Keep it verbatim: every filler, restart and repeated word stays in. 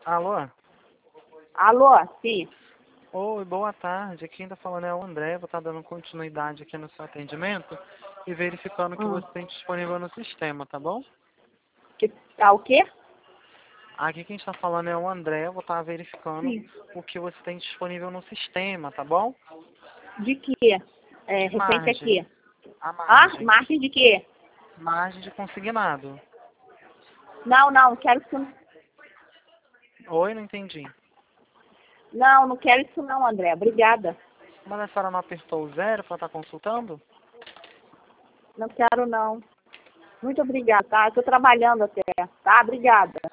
Alô? Alô, sim. Oi, boa tarde. Quem está falando é o André. Vou estar dando continuidade aqui no seu atendimento e verificando o que Hum. você tem disponível no sistema, tá bom? Que, tá o quê? Aqui quem está falando é o André. Vou estar verificando Sim. o que você tem disponível no sistema, tá bom? De quê? É, De receita margem. aqui. A Ah, margem. margem de quê? Margem de consignado. Não, não, quero isso. Oi, não entendi. Não, não quero isso não, André. Obrigada. Mas a senhora não apertou o zero para estar consultando? Não quero não. Muito obrigada, tá? Eu tô trabalhando até, tá? Obrigada.